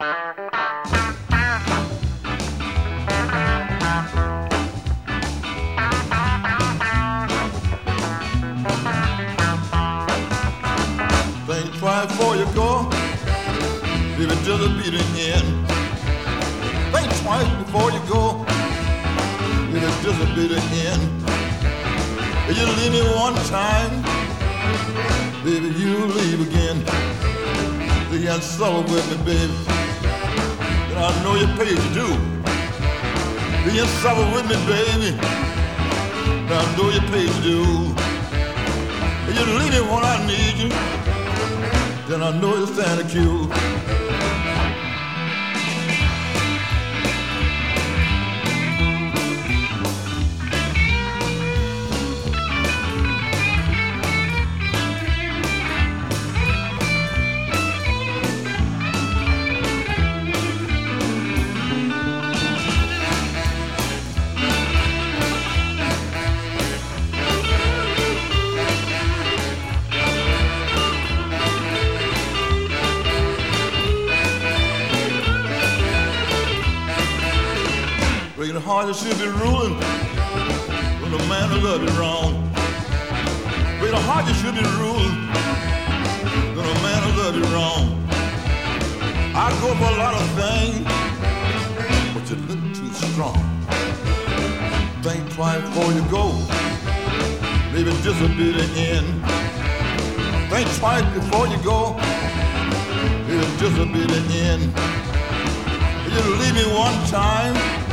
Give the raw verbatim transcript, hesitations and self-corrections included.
Think twice before you go, baby, just be the end. Think twice before you go, baby, just be the end. If you leave me one time, baby, you leave again. You can't suffer with me, baby, and I know you paid your due. You can't suffer with me, baby, and I know you paid your due. If you leave me when I need you, then I know you stand a queue. Breaking heart, you should be ruling when a man who loved you wrong. Breaking heart, you should be ruling when a man who loved you wrong. I go for a lot of things, but you look too strong. Think twice before you go, maybe this will be the end. Think twice before you go, maybe this will be the end. If you leave me one time,